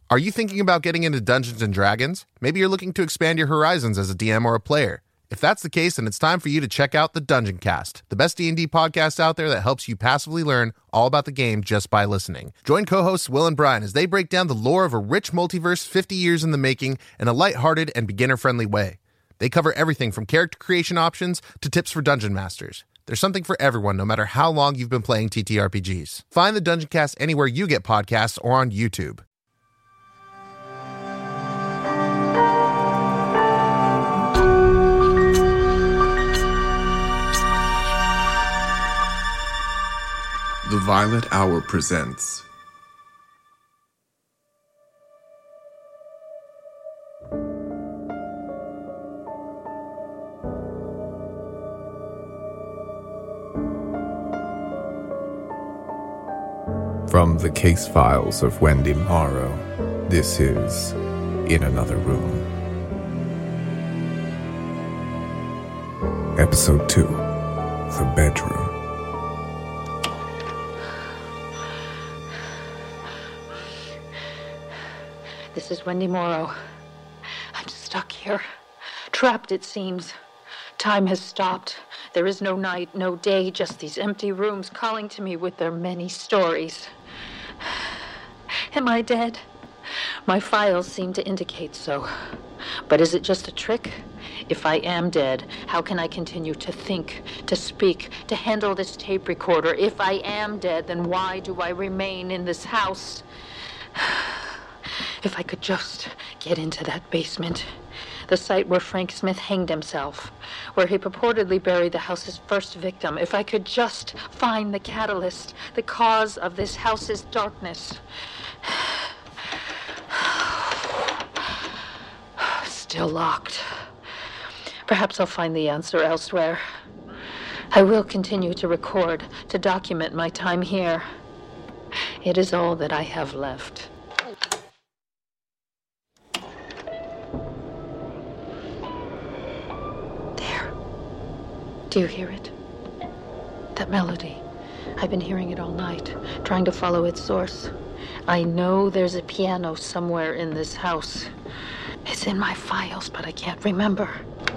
Are you thinking about getting into Dungeons & Dragons? Maybe you're looking to expand your horizons as a DM or a player. If that's the case, then it's time for you to check out the Dungeon Cast, the best D&D podcast out there that helps you passively learn all about the game just by listening. Join co-hosts Will and Brian as they break down the lore of a rich multiverse 50 years in the making in a lighthearted and beginner-friendly way. They cover everything from character creation options to tips for dungeon masters. There's something for everyone, no matter how long you've been playing TTRPGs. Find the Dungeon Cast anywhere you get podcasts or on YouTube. The Violet Hour presents From the Case Files of Wendy Morrow, this is In Another Room. Episode 2, The Bedroom. This is Wendy Morrow. I'm stuck here. Trapped, it seems. Time has stopped. There is no night, no day, just these empty rooms calling to me with their many stories. Am I dead? My files seem to indicate so. But is it just a trick? If I am dead, how can I continue to think, to speak, to handle this tape recorder? If I am dead, then why do I remain in this house? If I could just get into that basement, the site where Frank Smith hanged himself, where he purportedly buried the house's first victim. If I could just find the catalyst, the cause of this house's darkness. Still locked. Perhaps I'll find the answer elsewhere. I will continue to record, to document my time here. It is all that I have left. Do you hear it? That melody. I've been hearing it all night, trying to follow its source. I know there's a piano somewhere in this house. It's in my files, but I can't remember.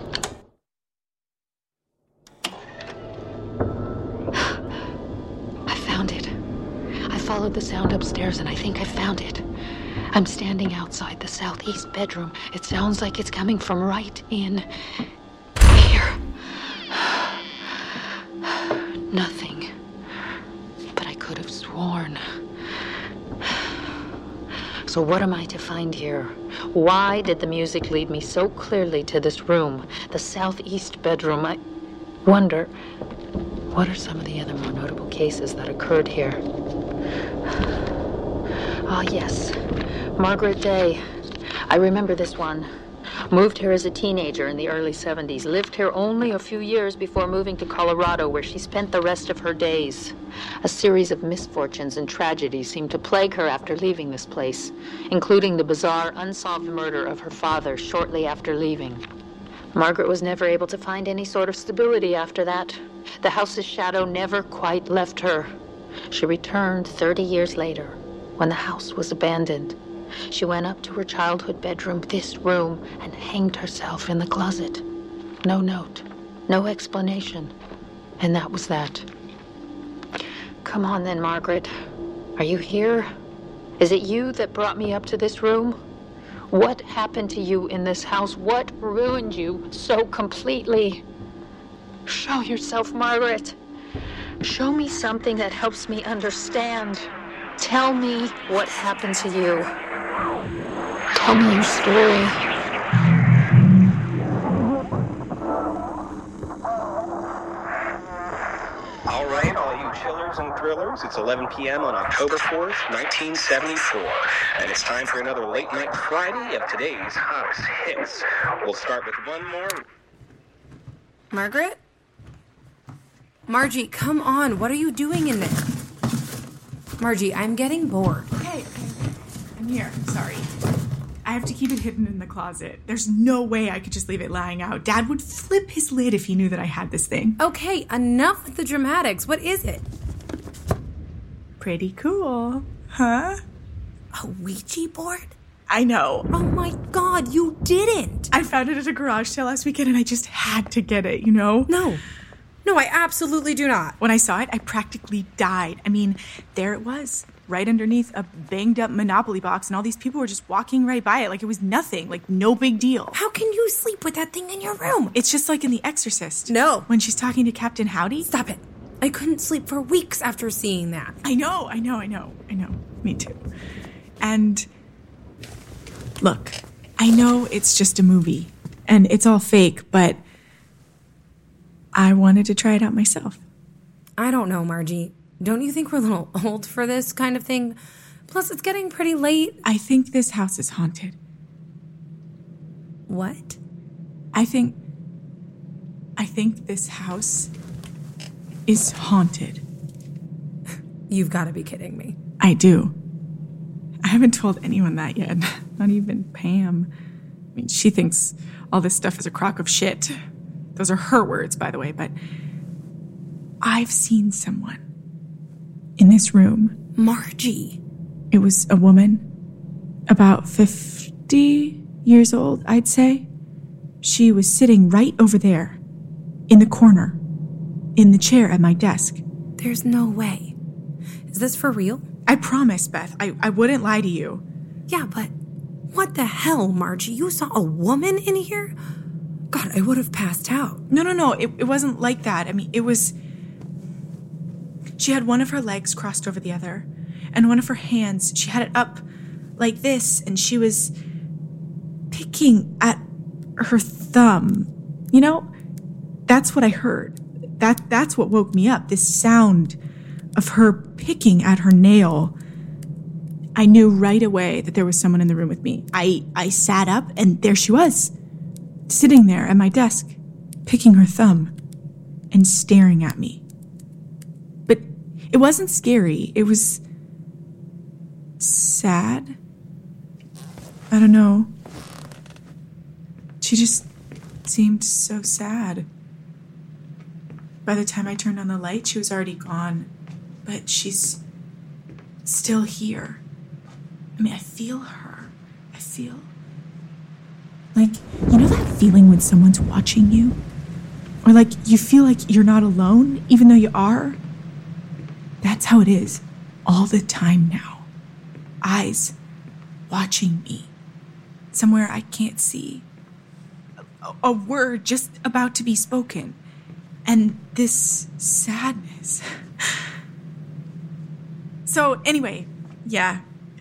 I found it. I followed the sound upstairs, and I think I found it. I'm standing outside the southeast bedroom. It sounds like it's coming from right in here. Nothing. But I could have sworn. So what am I to find here? Why did the music lead me so clearly to this room, the southeast bedroom? I wonder, what are some of the other more notable cases that occurred here? Ah, yes. Margaret Day. I remember this one. Moved here as a teenager in the early 70s. Lived here only a few years before moving to Colorado, where she spent the rest of her days. A series of misfortunes and tragedies seemed to plague her after leaving this place, including the bizarre, unsolved murder of her father shortly after leaving. Margaret was never able to find any sort of stability after that. The house's shadow never quite left her. She returned 30 years later, when the house was abandoned. She went up to her childhood bedroom, this room, and hanged herself in the closet. No note, no explanation. And that was that. Come on then, Margaret. Are you here? Is it you that brought me up to this room? What happened to you in this house? What ruined you so completely? Show yourself, Margaret. Show me something that helps me understand. Tell me what happened to you. Tell me your story. All right, all you chillers and thrillers, it's 11 p.m. on October 4th, 1974, and it's time for another Late Night Friday of today's hottest hits. We'll start with one more. Margaret? Margie, come on. What are you doing in there? Margie, I'm getting bored. Okay. I'm here. Sorry. I have to keep it hidden in the closet. There's no way I could just leave it lying out. Dad would flip his lid if he knew that I had this thing. Okay, enough with the dramatics. What is it? Pretty cool, huh? A Ouija board? I know. Oh my God, you didn't. I found it at a garage sale last weekend and I just had to get it, you know? No, I absolutely do not. When I saw it, I practically died. I mean, there it was, right underneath a banged up Monopoly box, and all these people were just walking right by it like it was nothing, like no big deal. How can you sleep with that thing in your room? It's just like in The Exorcist. No. When she's talking to Captain Howdy. Stop it. I couldn't sleep for weeks after seeing that. I know. Me too. And look, I know it's just a movie and it's all fake, but I wanted to try it out myself. I don't know, Margie. Don't you think we're a little old for this kind of thing? Plus, it's getting pretty late. I think this house is haunted. What? I think this house is haunted. You've got to be kidding me. I do. I haven't told anyone that yet. Not even Pam. I mean, she thinks all this stuff is a crock of shit. Those are her words, by the way, but I've seen someone in this room. Margie. It was a woman, about 50 years old, I'd say. She was sitting right over there, in the corner, in the chair at my desk. There's no way. Is this for real? I promise, Beth. I wouldn't lie to you. Yeah, but what the hell, Margie? You saw a woman in here? God, I would have passed out. No. It wasn't like that. I mean, it was... She had one of her legs crossed over the other, and one of her hands, she had it up like this, and she was picking at her thumb. You know, that's what I heard. That's what woke me up, this sound of her picking at her nail. I knew right away that there was someone in the room with me. I sat up, and there she was, sitting there at my desk, picking her thumb and staring at me. But it wasn't scary. It was sad. I don't know. She just seemed so sad. By the time I turned on the light, she was already gone. But she's still here. I mean, I feel her. I feel... like, you know that feeling when someone's watching you? Or like, you feel like you're not alone, even though you are? That's how it is all the time now. Eyes watching me. Somewhere I can't see. A word just about to be spoken. And this sadness. So anyway, yeah.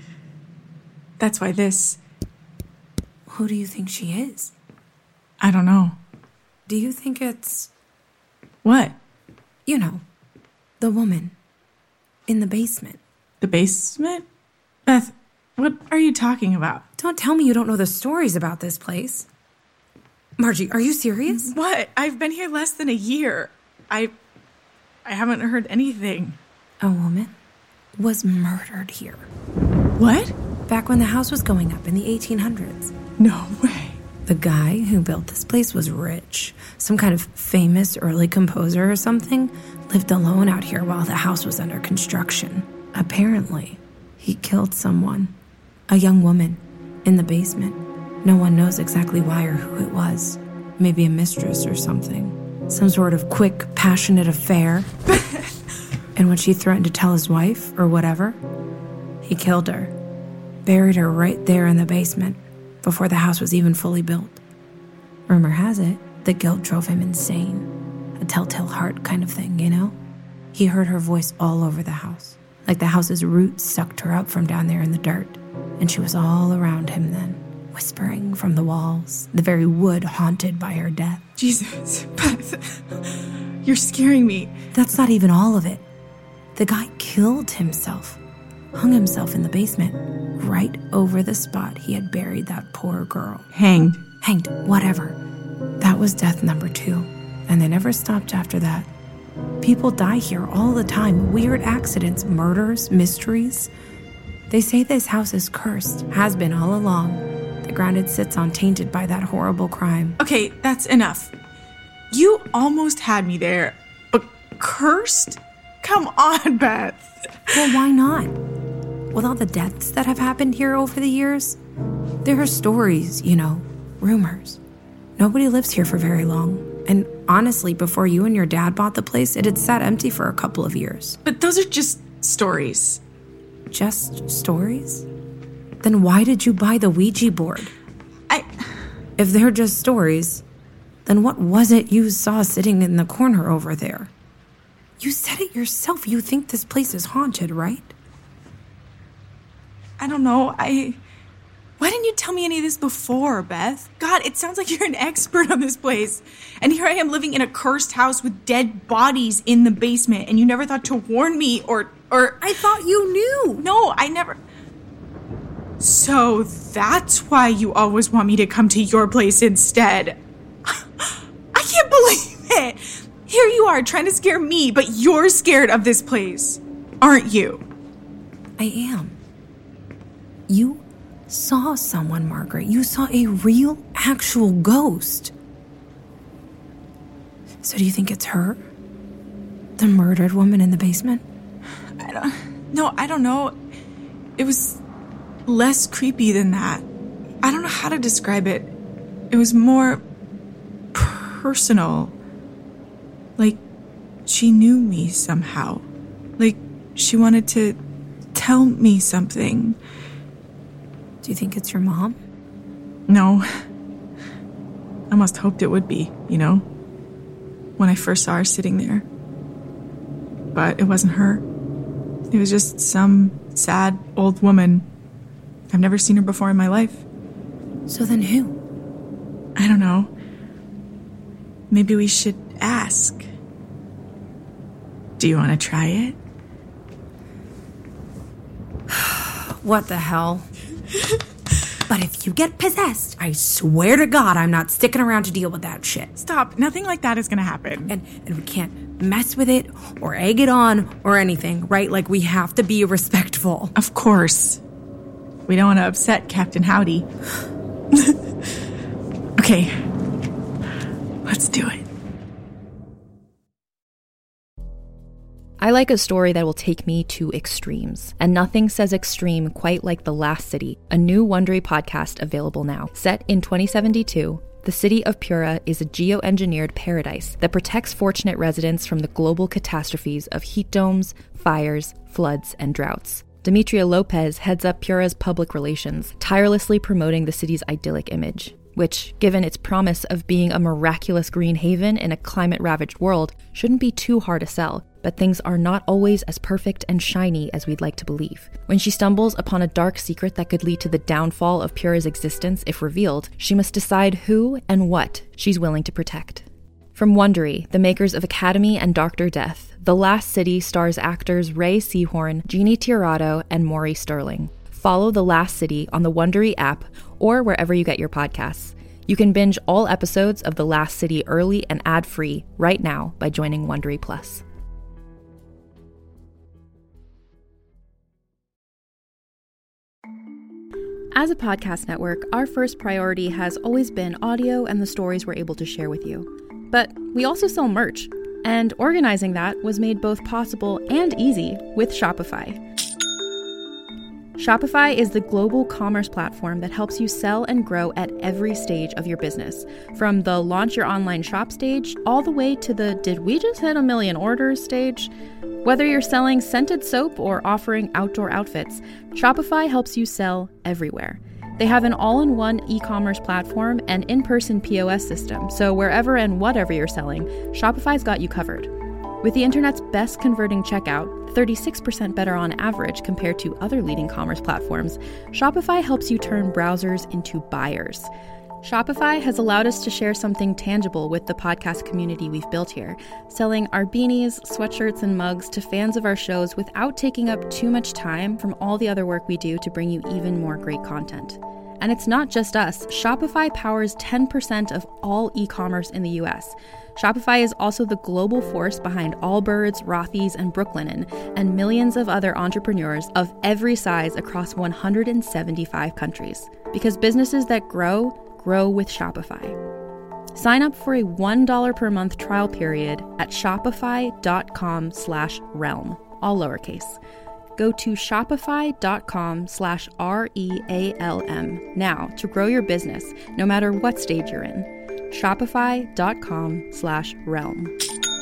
That's why this... Who do you think she is? I don't know. Do you think it's... What? You know, the woman in the basement. The basement? Beth, what are you talking about? Don't tell me you don't know the stories about this place. Margie, are you serious? What? I've been here less than a year. I haven't heard anything. A woman was murdered here. What? Back when the house was going up in the 1800s. No way. The guy who built this place was rich. Some kind of famous early composer or something. Lived alone out here while the house was under construction. Apparently, he killed someone. A young woman. In the basement. No one knows exactly why or who it was. Maybe a mistress or something. Some sort of quick, passionate affair. And when she threatened to tell his wife or whatever, he killed her. Buried her right there in the basement before the house was even fully built. Rumor has it, the guilt drove him insane. A telltale heart kind of thing, you know? He heard her voice all over the house. Like the house's roots sucked her up from down there in the dirt. And she was all around him then, whispering from the walls, the very wood haunted by her death. Jesus, Beth, you're scaring me. That's not even all of it. The guy killed himself. Hung himself in the basement, right over the spot he had buried that poor girl. Hanged, whatever. That was death number 2, and they never stopped after that. People die here all the time. Weird accidents, murders, mysteries. They say this house is cursed, has been all along. The ground it sits on tainted by that horrible crime. Okay, that's enough. You almost had me there, but cursed? Come on, Beth. Well, why not? with all the deaths that have happened here over the years, there are stories, rumors. Nobody lives here for very long. And honestly, before you and your dad bought the place, it had sat empty for a couple of years. But those are just stories. Just stories? Then why did you buy the Ouija board? If they're just stories, then what was it you saw sitting in the corner over there? You said it yourself. You think this place is haunted, right? I don't know. Why didn't you tell me any of this before, Beth? God, it sounds like you're an expert on this place. And here I am living in a cursed house with dead bodies in the basement, and you never thought to warn me or... I thought you knew. No, I never... So that's why you always want me to come to your place instead. I can't believe it. Here you are trying to scare me, but you're scared of this place, aren't you? I am. You saw someone, Margaret. You saw a real, actual ghost. So do you think it's her? The murdered woman in the basement? I don't know. It was less creepy than that. I don't know how to describe it. It was more personal. Like, she knew me somehow. Like, she wanted to tell me something. Do you think it's your mom? No. I almost hoped it would be, when I first saw her sitting there. But it wasn't her. It was just some sad old woman. I've never seen her before in my life. So then who? I don't know. Maybe we should ask. Do you want to try it? What the hell? But if you get possessed, I swear to God I'm not sticking around to deal with that shit. Stop. Nothing like that is going to happen. And we can't mess with it or egg it on or anything, right? Like, we have to be respectful. Of course. We don't want to upset Captain Howdy. Okay. Let's do it. I like a story that will take me to extremes, and nothing says extreme quite like The Last City, a new Wondery podcast available now. Set in 2072, the city of Pura is a geoengineered paradise that protects fortunate residents from the global catastrophes of heat domes, fires, floods, and droughts. Demetria Lopez heads up Pura's public relations, tirelessly promoting the city's idyllic image, which, given its promise of being a miraculous green haven in a climate-ravaged world, shouldn't be too hard to sell. But things are not always as perfect and shiny as we'd like to believe. When she stumbles upon a dark secret that could lead to the downfall of Pura's existence if revealed, she must decide who and what she's willing to protect. From Wondery, the makers of Academy and Dr. Death, The Last City stars actors Ray Seahorn, Jeannie Tirado, and Maury Sterling. Follow The Last City on the Wondery app or wherever you get your podcasts. You can binge all episodes of The Last City early and ad-free right now by joining Wondery Plus. As a podcast network, our first priority has always been audio and the stories we're able to share with you. But we also sell merch, and organizing that was made both possible and easy with Shopify. Shopify is the global commerce platform that helps you sell and grow at every stage of your business, from the launch your online shop stage all the way to the did we just hit 1 million orders stage. Whether you're selling scented soap or offering outdoor outfits, Shopify helps you sell everywhere. They have an all-in-one e-commerce platform and in-person POS system, so wherever and whatever you're selling, Shopify's got you covered. With the internet's best converting checkout, 36% better on average compared to other leading commerce platforms, Shopify helps you turn browsers into buyers. Shopify has allowed us to share something tangible with the podcast community we've built here, selling our beanies, sweatshirts, and mugs to fans of our shows without taking up too much time from all the other work we do to bring you even more great content. And it's not just us. Shopify powers 10% of all e-commerce in the US. Shopify is also the global force behind Allbirds, Rothy's, and Brooklinen, and millions of other entrepreneurs of every size across 175 countries. Because businesses that grow with Shopify. Sign up for a $1 per month trial period at shopify.com/realm, all lowercase. Go to shopify.com/REALM now to grow your business, no matter what stage you're in. Shopify.com/realm.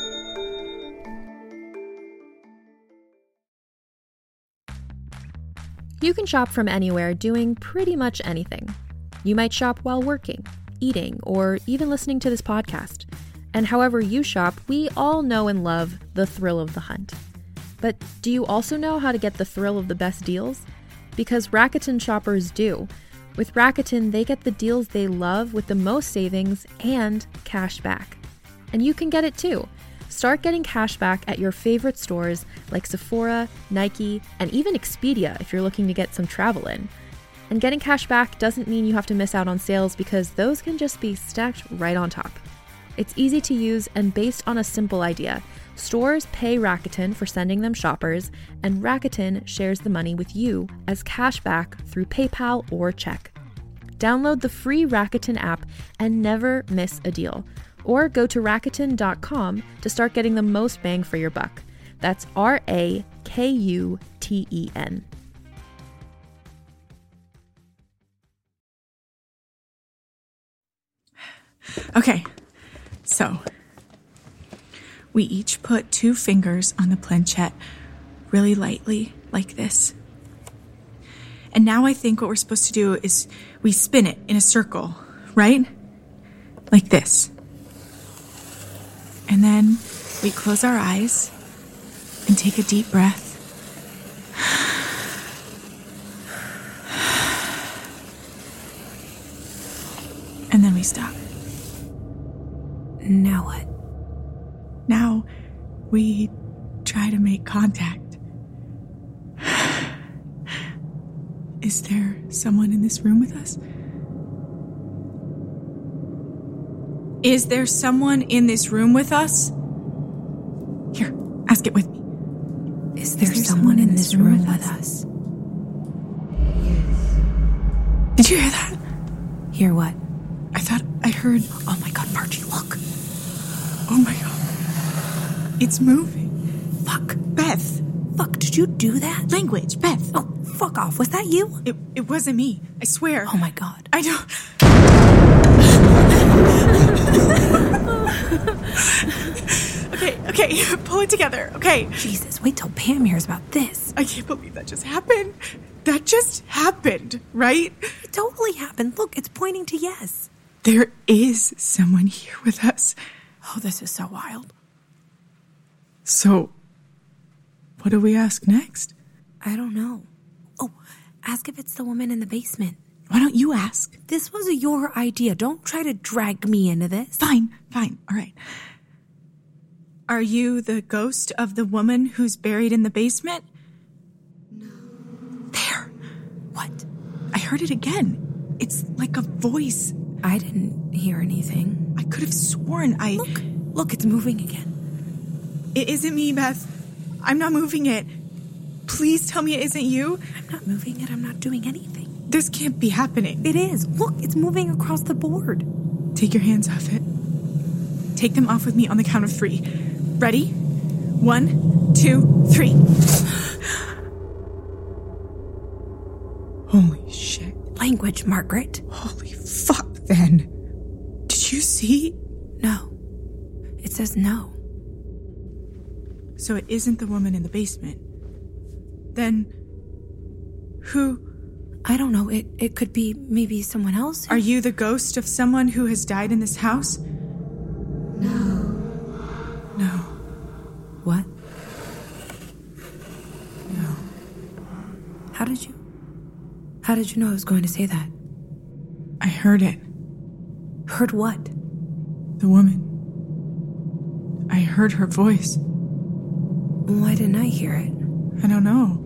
You can shop from anywhere doing pretty much anything. You might shop while working, eating, or even listening to this podcast. And however you shop, we all know and love the thrill of the hunt. But do you also know how to get the thrill of the best deals? Because Rakuten shoppers do. With Rakuten, they get the deals they love with the most savings and cash back. And you can get it too. Start getting cash back at your favorite stores like Sephora, Nike, and even Expedia if you're looking to get some travel in. And getting cash back doesn't mean you have to miss out on sales because those can just be stacked right on top. It's easy to use and based on a simple idea. Stores pay Rakuten for sending them shoppers, and Rakuten shares the money with you as cash back through PayPal or check. Download the free Rakuten app and never miss a deal. Or go to Rakuten.com to start getting the most bang for your buck. That's RAKUTEN. Okay, so we each put 2 fingers on the planchette really lightly, like this. And now I think what we're supposed to do is we spin it in a circle, right? Like this. And then we close our eyes and take a deep breath. And then we stop. Now what? Now we try to make contact. Is there someone in this room with us? Is there someone in this room with us? Here, ask it with me. Is there someone in this room with us? Did you hear that? Hear what? I thought I heard... Oh my god, Margie, look. Oh my god. It's moving. Fuck. Beth. Fuck, did you do that? Language, Beth. Oh, fuck off. Was that you? It wasn't me. I swear. Oh my god. I don't... Okay, pull it together, okay? Jesus, wait till Pam hears about this. I can't believe that just happened. That just happened, right? It totally happened. Look, it's pointing to yes. There is someone here with us. Oh, this is so wild. So, what do we ask next? I don't know. Oh, ask if it's the woman in the basement. Why don't you ask? This was your idea. Don't try to drag me into this. Fine. All right. Are you the ghost of the woman who's buried in the basement? No. There. What? I heard it again. It's like a voice. I didn't hear anything. I could have sworn I... Look, it's moving again. It isn't me, Beth. I'm not moving it. Please tell me it isn't you. I'm not moving it. I'm not doing anything. This can't be happening. It is. Look, it's moving across the board. Take your hands off it. Take them off with me on the count of 3. Ready? 1, 2, 3. Holy shit. Language, Margaret. Holy fuck, then. Did you see? No. It says no. So it isn't the woman in the basement. Then, who? I don't know. It could be maybe someone else. Are you the ghost of someone who has died in this house? No. What? No. How did you know I was going to say that? I heard it. Heard what? The woman. I heard her voice. Why didn't I hear it? I don't know.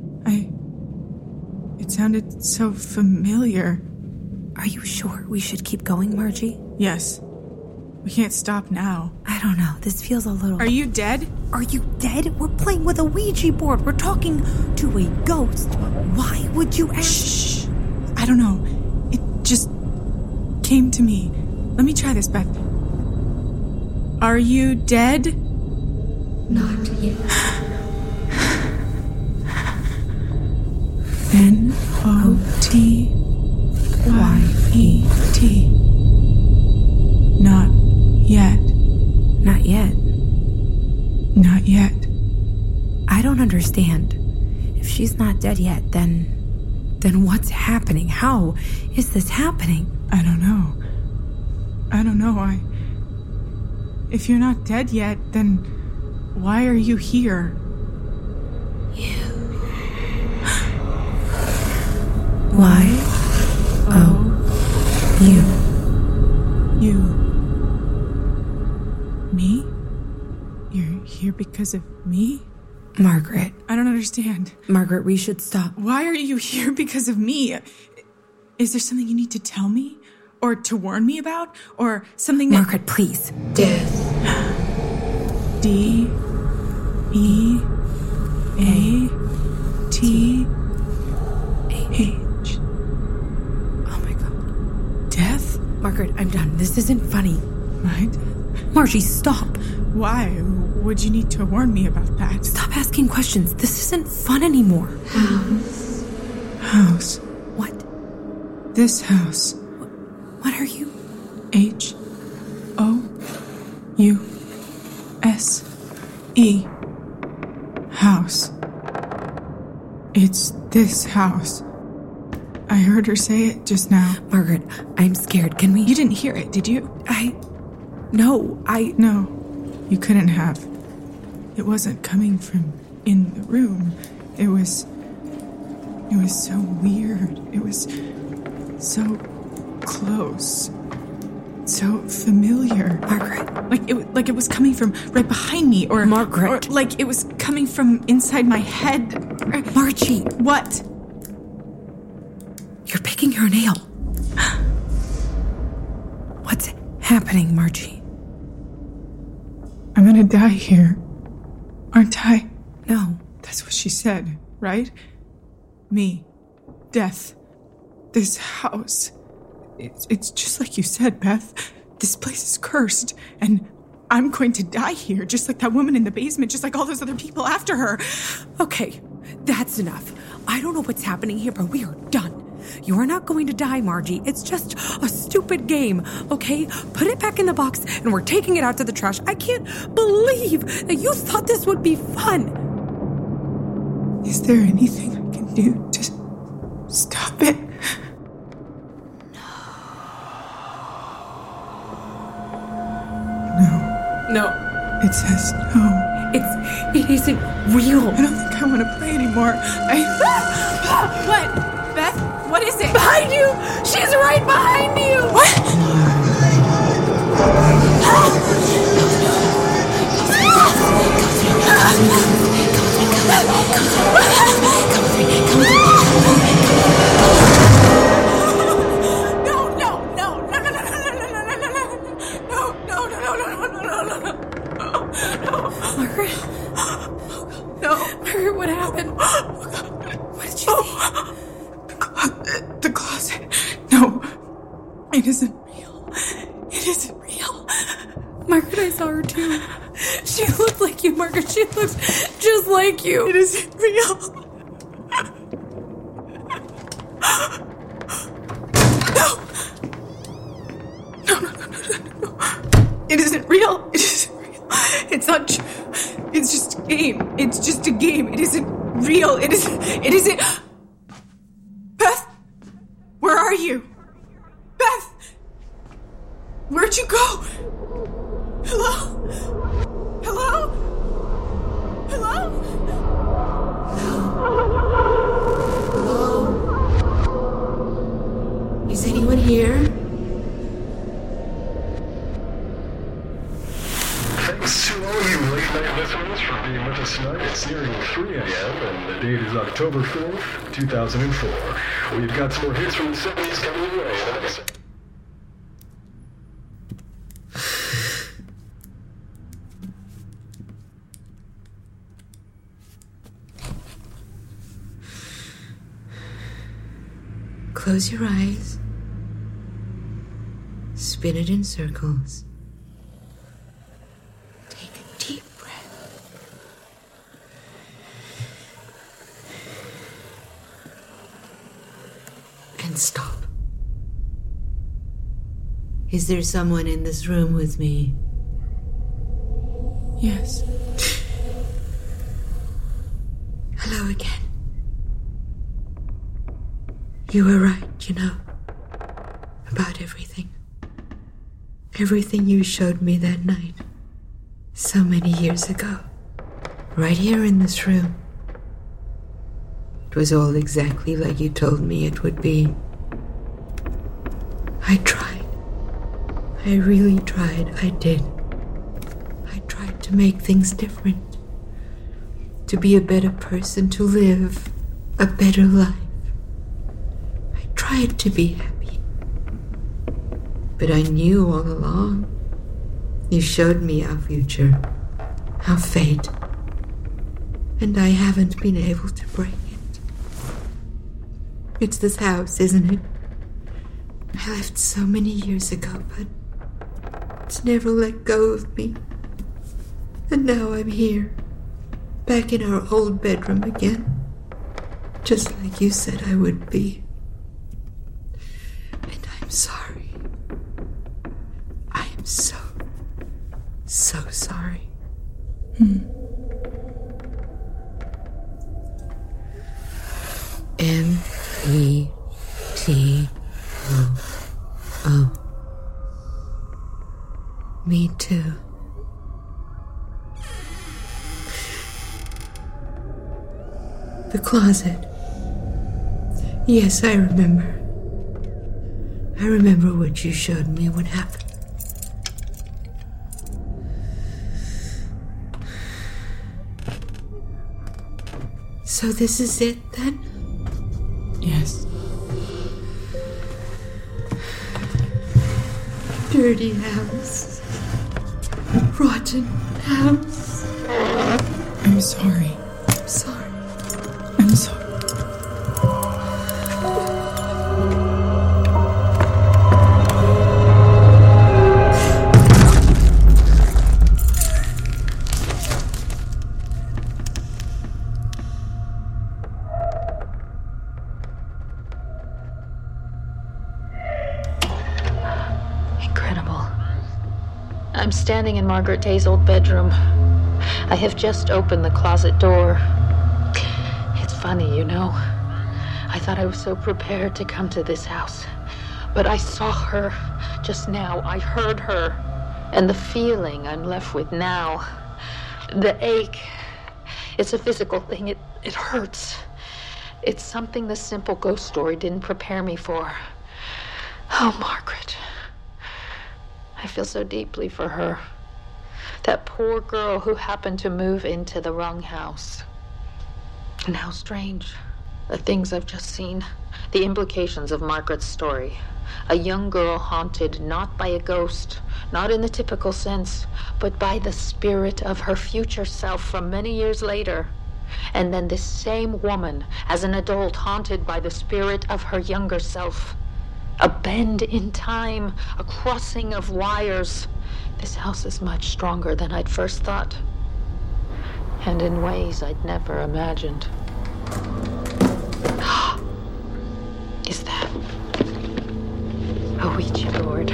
It sounded so familiar. Are you sure we should keep going, Margie? Yes. We can't stop now. I don't know. This feels a little... Are you dead? Are you dead? We're playing with a Ouija board. We're talking to a ghost. Why would you ask? Shh. I don't know. It just came to me. Let me try this, Beth. Are you dead? Not yet. N-O-T-Y-E-T. Not yet. Not yet. Not yet. I don't understand. If she's not dead yet, then what's happening? How is this happening? I don't know. If you're not dead yet, then why are you here? Y-O-U. You. Me? You're here because of me? Margaret. I don't understand. Margaret, we should stop. Why are you here because of me? Is there something you need to tell me? Or to warn me about? Or something that... Margaret, please. Death. D-E-A-T-H. Oh my God. Death? Margaret, I'm done. This isn't funny. My death? Margie, stop. Why would you need to warn me about that? Stop asking questions. This isn't fun anymore. House. What? This house. What are you? H-O-U-S-E. House. It's this house. I heard her say it just now. Margaret, I'm scared. Can we... You didn't hear it, did you? No, No, you couldn't have. It wasn't coming from in the room. It was so weird. It was so close. So familiar. Margaret. Like it was coming from right behind me, or... Margaret. Or like it was coming from inside my head. Margie. What? You're picking your nail. What's happening, Margie? I'm gonna die here. Aren't I? No. That's what she said, right? Me. Death. This house. It's just like you said, Beth. This place is cursed, and I'm going to die here, just like that woman in the basement, just like all those other people after her. Okay, that's enough. I don't know what's happening here, but we are done. You are not going to die, Margie. It's just a stupid game, okay? Put it back in the box, and we're taking it out to the trash. I can't believe that you thought this would be fun. Is there anything I can do to stop it? No. It says no. It isn't real. I don't think I want to play anymore. What? Beth? What is it? Behind you! She's right behind you! What? Margaret, what happened? What did you see? The closet. No. It isn't real. It isn't real. Margaret, I saw her too. She looked like you, Margaret. She looks just like you. It isn't real. No. No. It isn't real. It isn't real. It's not true. It's just a game. It's just a game. It isn't real. It isn't. Beth? Where are you? Beth? Where'd you go? Hello? Hello? Hello? Hello? Is anyone here? Thanks to all you late-night listeners for being with us tonight. It's nearing 3 a.m. and the date is October 4th, 2004. We've got some more hits from the 70s coming your way. Close your eyes. Spin it in circles. Take a deep breath. can't stop. Is there someone in this room with me? Yes. Hello again. You were right, you know, about everything. Everything you showed me that night, so many years ago, right here in this room. It was all exactly like you told me it would be. I tried. I really tried. I did. I tried to make things different. To be a better person, to live a better life. I tried to be happy. But I knew all along. You showed me our future, our fate. And I haven't been able to break it. It's this house, isn't it? I left so many years ago, but it's never let go of me. And now I'm here, back in our old bedroom again, just like you said I would be. And I'm sorry. I am so sorry. M-E-T-O-O. Me too. The closet. Yes, I remember. I remember what you showed me what happened. So this is it, then? Yes. Dirty house. Rotten house. I'm sorry. I'm sorry. I'm sorry. I'm standing in Margaret Day's old bedroom. I have just opened the closet door. It's funny, you know. I thought I was so prepared to come to this house. But I saw her just now. I heard her. And the feeling I'm left with now, the ache, it's a physical thing. It hurts. It's something the simple ghost story didn't prepare me for. Oh, Margaret. I feel so deeply for her. That poor girl who happened to move into the wrong house. And how strange. The things I've just seen. The implications of Margaret's story. A young girl haunted not by a ghost, not in the typical sense, but by the spirit of her future self from many years later. And then this same woman, as an adult, haunted by the spirit of her younger self. A bend in time, a crossing of wires. This house is much stronger than I'd first thought. And in ways I'd never imagined. Is that a Ouija board?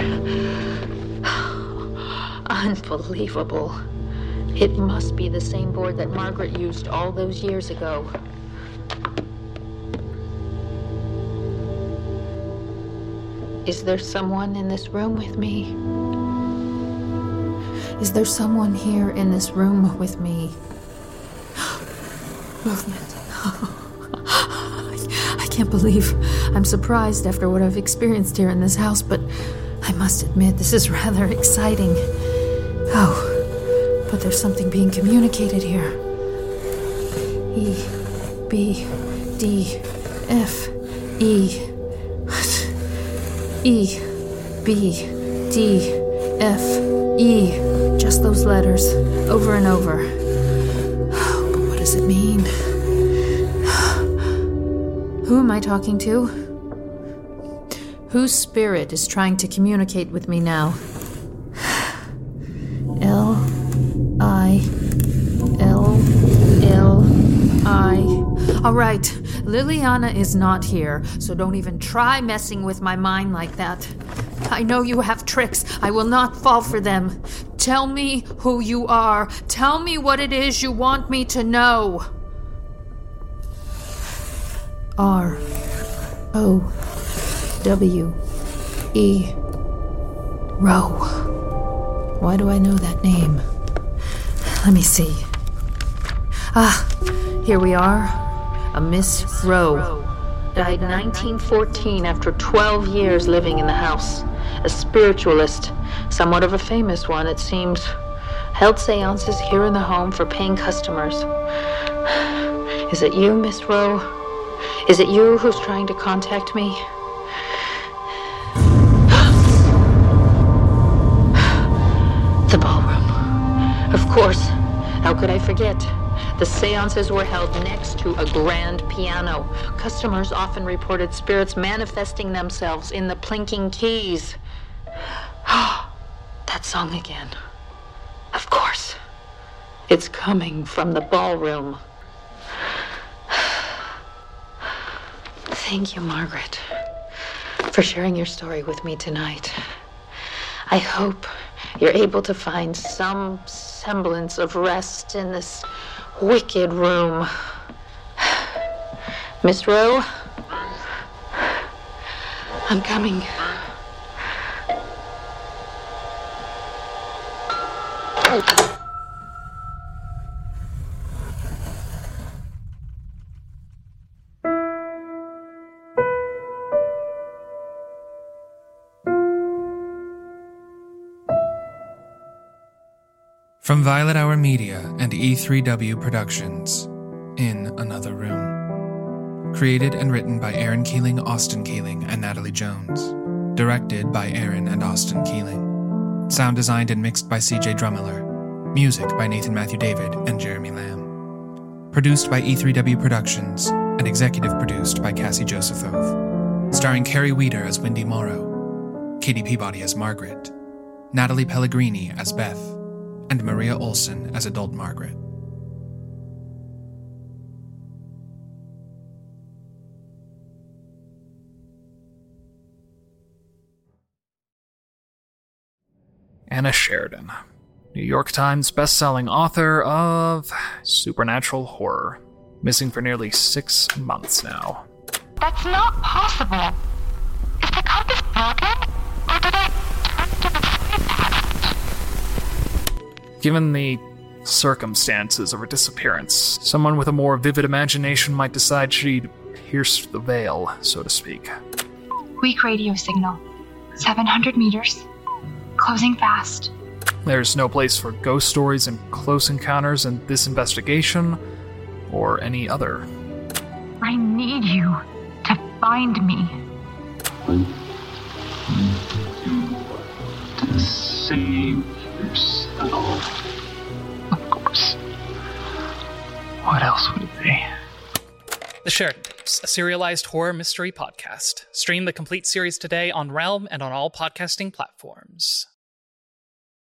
Unbelievable. It must be the same board that Margaret used all those years ago. Is there someone in this room with me? Is there someone here in this room with me? Movement. I can't believe I'm surprised after what I've experienced here in this house, but I must admit this is rather exciting. Oh, but there's something being communicated here. E, B, D, F, E. E, B, D, F, E. Just those letters, over and over. But what does it mean? Who am I talking to? Whose spirit is trying to communicate with me now? L-I. All right, Liliana is not here, so don't even try messing with my mind like that. I know you have tricks. I will not fall for them. Tell me who you are. Tell me what it is you want me to know. R-O-W-E. Rowe. Why do I know that name? Let me see. Here we are. A Miss Rowe. Died 1914 after 12 years living in the house. A spiritualist, somewhat of a famous one, it seems. Held seances here in the home for paying customers. Is it you, Miss Rowe? Is it you who's trying to contact me? The ballroom. Of course. How could I forget? The seances were held next to a grand piano. Customers often reported spirits manifesting themselves in the plinking keys. That song again. Of course. It's coming from the ballroom. Thank you, Margaret, for sharing your story with me tonight. I hope you're able to find some semblance of rest in this wicked room. Miss Rowe, I'm coming. From Violet Hour Media and E3W Productions, In Another Room. Created and written by Aaron Keeling, Austin Keeling, and Natalie Jones. Directed by Aaron and Austin Keeling. Sound designed and mixed by CJ Drummiller. Music by Nathan Matthew David and Jeremy Lamb. Produced by E3W Productions and executive produced by Cassie Josephove. Starring Carrie Weeder as Wendy Morrow, Katie Peabody as Margaret, Natalie Pellegrini as Beth, and Maria Olson as adult Margaret. Anna Sheridan, New York Times bestselling author of supernatural horror, missing for nearly 6 months now. That's not possible. Is the compass broken? Or did I turn to the sleep pattern? Given the circumstances of her disappearance, someone with a more vivid imagination might decide she'd pierce the veil, so to speak. Weak radio signal. 700 meters. Closing fast. There's no place for ghost stories and close encounters in this investigation, or any other. I need you to find me. To save yourself. Of course. What else would it be? The Sheridan Tapes, a serialized horror mystery podcast. Stream the complete series today on Realm and on all podcasting platforms.